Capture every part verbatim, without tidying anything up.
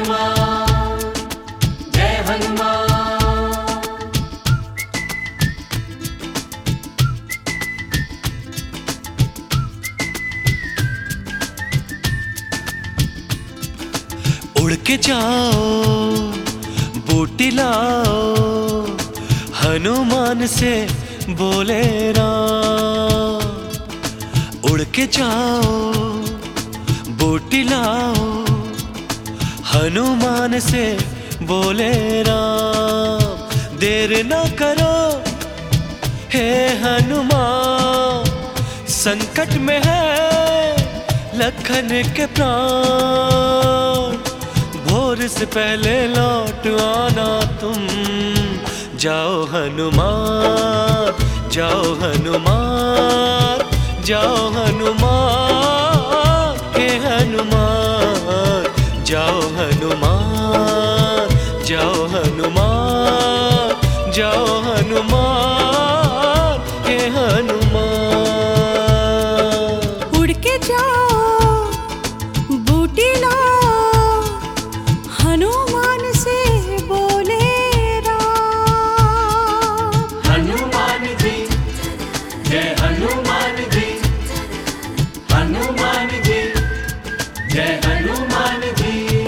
हनुमान जय हनुमान। उड़ के जाओ बूटी लाओ, हनुमान से बोले राम। उड़ के जाओ बूटी लाओ, हनुमान से बोले राम। देर न करो हे हनुमान, संकट में है लखन के प्राण। भोर से पहले लौट आना तुम, जाओ हनुमान जाओ हनुमान जाओ हनुमान हे हनुमान। जाओ हनुमान जाओ हनुमान जाओ हनुमान हे हनुमान। उड़ के जाओ बूटी लाओ, हनुमान से बोले राम। हनुमान जी जय हनुमान जी, हनुमान जी जय हनुमान जी।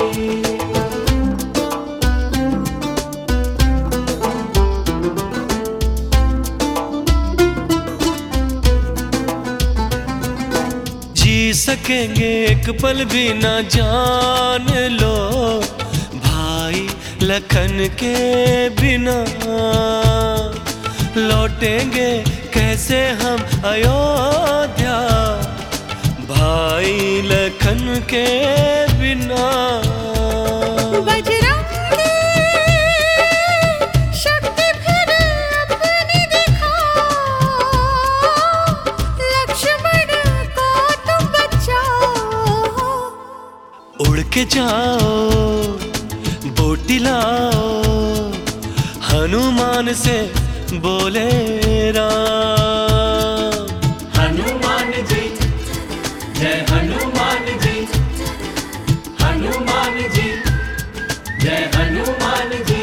जी सकेंगे एक पल भी न जान लो, भाई लखन के बिना। लौटेंगे कैसे हम अयोध्या, भाई लखन के बिना। बजरंगी शक्ति फिर अपनी दिखाओ, लक्ष्मण को तुम बचाओ। उड़ के जाओ बूटी लाओ, हनुमान से बोले राम। हनुमान जी जय हनुमान जी, हनुमान जी जय हनुमान जी।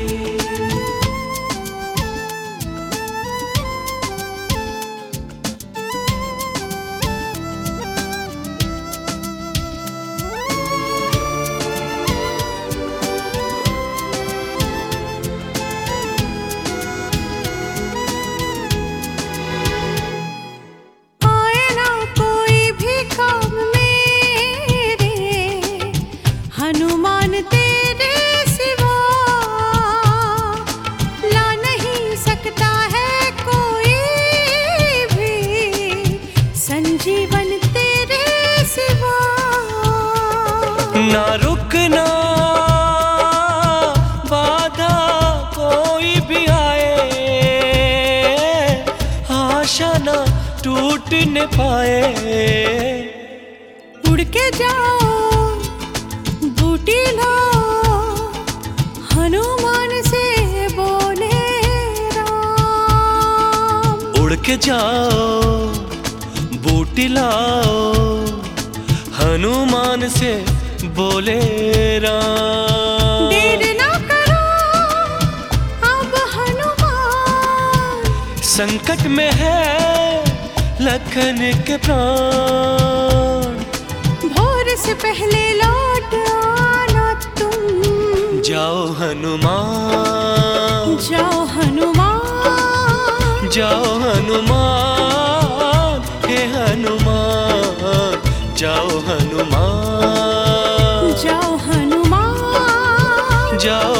आए ना कोई भी काम मेरे, हनुमान तेरे सिवा। ला नहीं सकता है कोई भी, संजीवन तेरे सिवा। ना रुकना बाधा कोई भी आए, आशा ना टूट न पाए। उड़ के जाओ बूटी लाओ, हनुमान से बोले राम। उड़ के जाओ बूटी लाओ, हनुमान से बोले राम। देर ना करो अब हनुमान, संकट में है लखन के प्राण। भोर से पहले लौट आना तुम, जाओ हनुमान जाओ हनुमान जाओ हनुमान हे हनुमान। जाओ हनुमान जाओ हनुमान जाओ